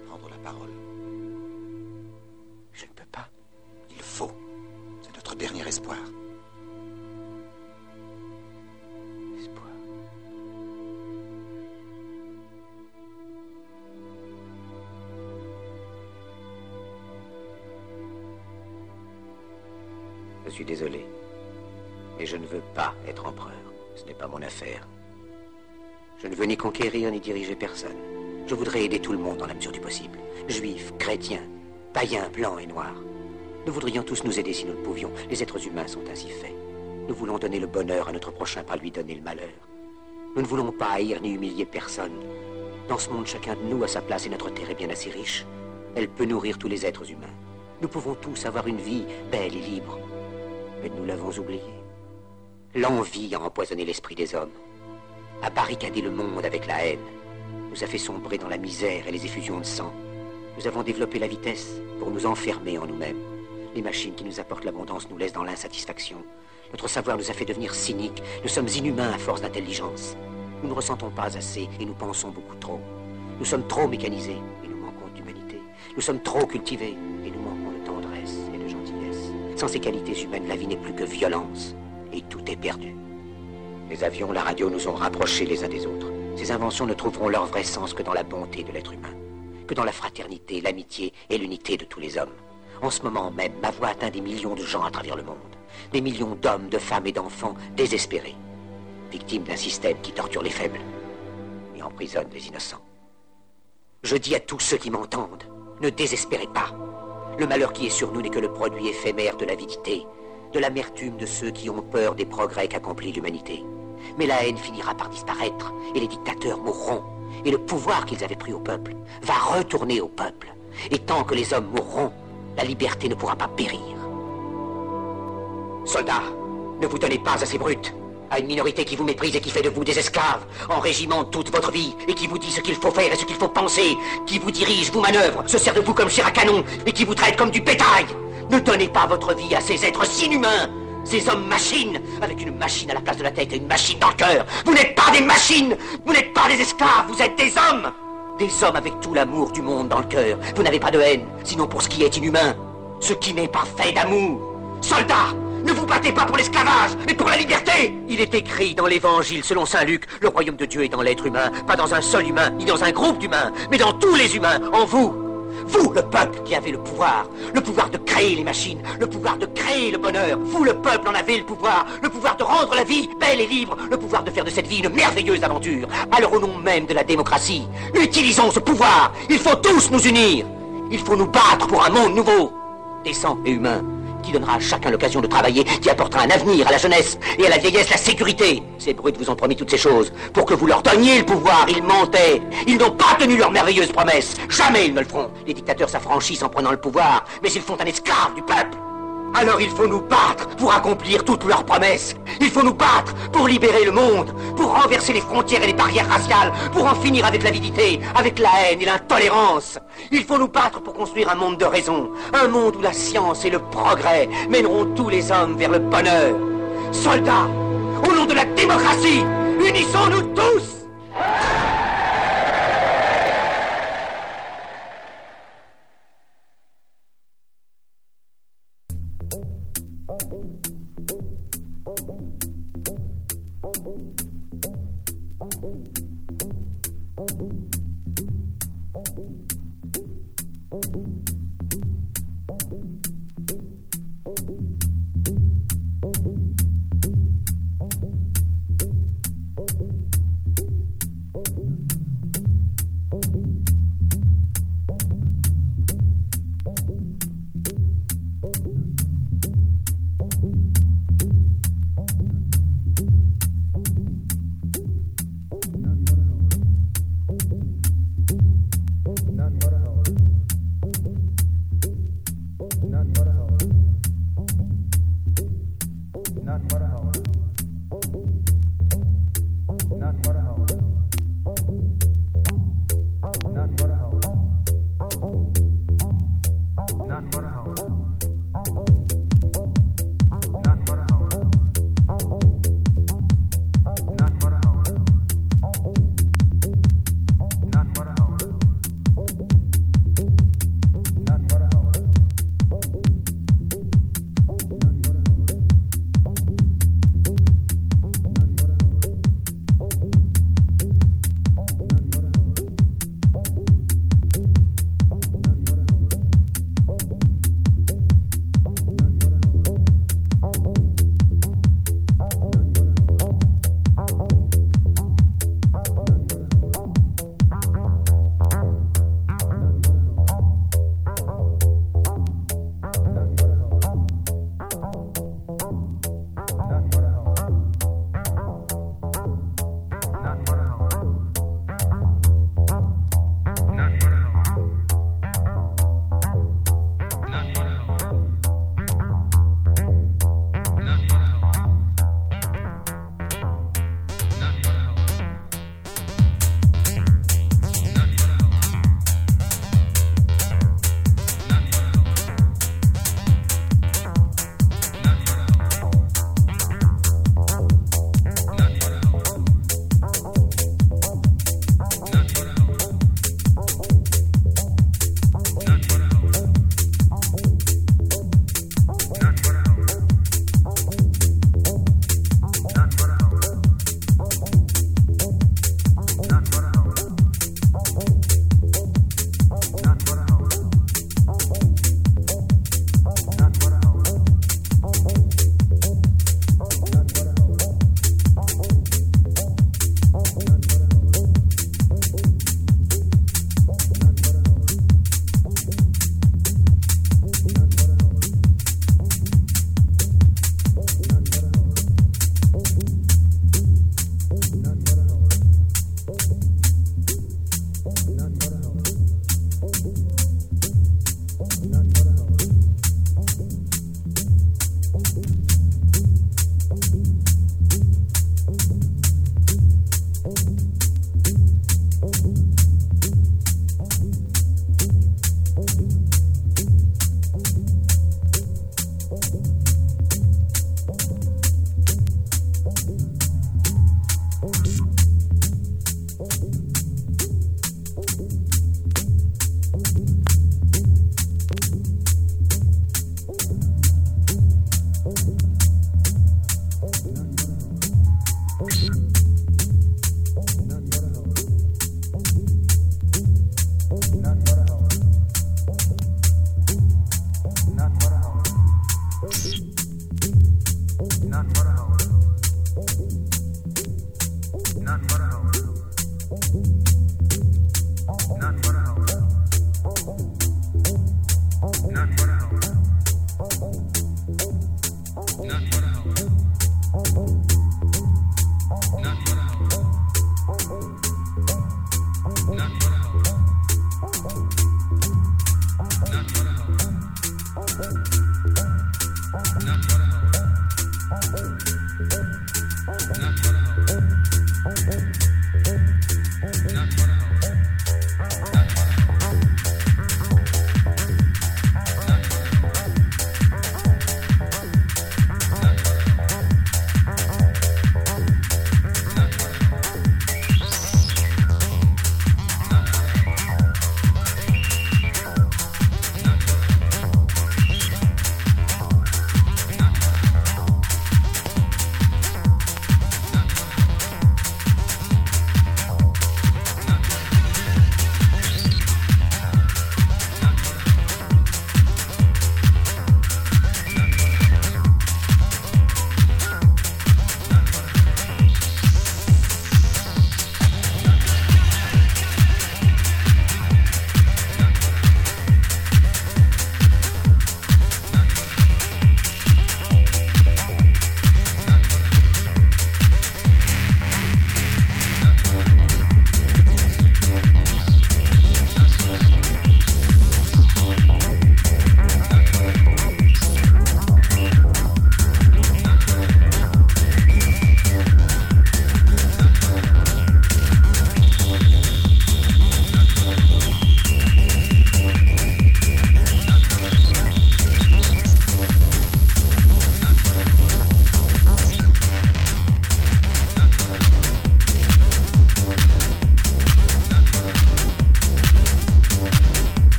prendre la parole. Je ne peux pas. Il faut. C'est notre dernier espoir. Espoir. Je suis désolé. Mais je ne veux pas être empereur. Ce n'est pas mon affaire. Je ne veux ni conquérir ni diriger personne. Je voudrais aider tout le monde dans la mesure du possible. Juifs, chrétiens, païens, blancs et noirs. Nous voudrions tous nous aider si nous le pouvions. Les êtres humains sont ainsi faits. Nous voulons donner le bonheur à notre prochain par lui donner le malheur. Nous ne voulons pas haïr ni humilier personne. Dans ce monde, chacun de nous a sa place et notre terre est bien assez riche. Elle peut nourrir tous les êtres humains. Nous pouvons tous avoir une vie belle et libre. Mais nous l'avons oublié. L'envie a empoisonné l'esprit des hommes, a barricadé le monde avec la haine, nous a fait sombrer dans la misère et les effusions de sang. Nous avons développé la vitesse pour nous enfermer en nous-mêmes. Les machines qui nous apportent l'abondance nous laissent dans l'insatisfaction. Notre savoir nous a fait devenir cyniques. Nous sommes inhumains à force d'intelligence. Nous ne ressentons pas assez et nous pensons beaucoup trop. Nous sommes trop mécanisés et nous manquons d'humanité. Nous sommes trop cultivés et nous manquons de tendresse et de gentillesse. Sans ces qualités humaines, la vie n'est plus que violence et tout est perdu. Les avions, la radio nous ont rapprochés les uns des autres. Ces inventions ne trouveront leur vrai sens que dans la bonté de l'être humain, que dans la fraternité, l'amitié et l'unité de tous les hommes. En ce moment même, ma voix atteint des millions de gens à travers le monde. Des millions d'hommes, de femmes et d'enfants désespérés, victimes d'un système qui torture les faibles et emprisonne les innocents. Je dis à tous ceux qui m'entendent, ne désespérez pas. Le malheur qui est sur nous n'est que le produit éphémère de l'avidité, de l'amertume de ceux qui ont peur des progrès qu'accomplit l'humanité. Mais la haine finira par disparaître, et les dictateurs mourront, et le pouvoir qu'ils avaient pris au peuple va retourner au peuple. Et tant que les hommes mourront, la liberté ne pourra pas périr. Soldats, ne vous donnez pas à ces brutes, à une minorité qui vous méprise et qui fait de vous des esclaves, en régiment toute votre vie, et qui vous dit ce qu'il faut faire et ce qu'il faut penser, qui vous dirige, vous manœuvre, se sert de vous comme chair à canon, et qui vous traite comme du bétail. Ne donnez pas votre vie à ces êtres inhumains, ces hommes-machines, avec une machine à la place de la tête et une machine dans le cœur. Vous n'êtes pas des machines, vous n'êtes pas des esclaves, vous êtes des hommes. Des hommes avec tout l'amour du monde dans le cœur. Vous n'avez pas de haine, sinon pour ce qui est inhumain, ce qui n'est pas fait d'amour. Soldats, ne vous battez pas pour l'esclavage, mais pour la liberté. Il est écrit dans l'évangile selon saint Luc, le royaume de Dieu est dans l'être humain, pas dans un seul humain, ni dans un groupe d'humains, mais dans tous les humains, en vous. Vous, le peuple qui avez le pouvoir de créer les machines, le pouvoir de créer le bonheur. Vous, le peuple, en avez le pouvoir de rendre la vie belle et libre, le pouvoir de faire de cette vie une merveilleuse aventure. Alors au nom même de la démocratie, utilisons ce pouvoir. Il faut tous nous unir. Il faut nous battre pour un monde nouveau, décent et humain, qui donnera à chacun l'occasion de travailler, qui apportera un avenir à la jeunesse et à la vieillesse la sécurité. Ces brutes vous ont promis toutes ces choses pour que vous leur donniez le pouvoir. Ils mentaient. Ils n'ont pas tenu leurs merveilleuses promesses. Jamais ils ne le feront. Les dictateurs s'affranchissent en prenant le pouvoir, mais ils font un esclave du peuple. Alors il faut nous battre pour accomplir toutes leurs promesses. Il faut nous battre pour libérer le monde, pour renverser les frontières et les barrières raciales, pour en finir avec l'avidité, avec la haine et l'intolérance. Il faut nous battre pour construire un monde de raison, un monde où la science et le progrès mèneront tous les hommes vers le bonheur. Soldats, au nom de la démocratie, unissons-nous tous! Not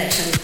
la charité.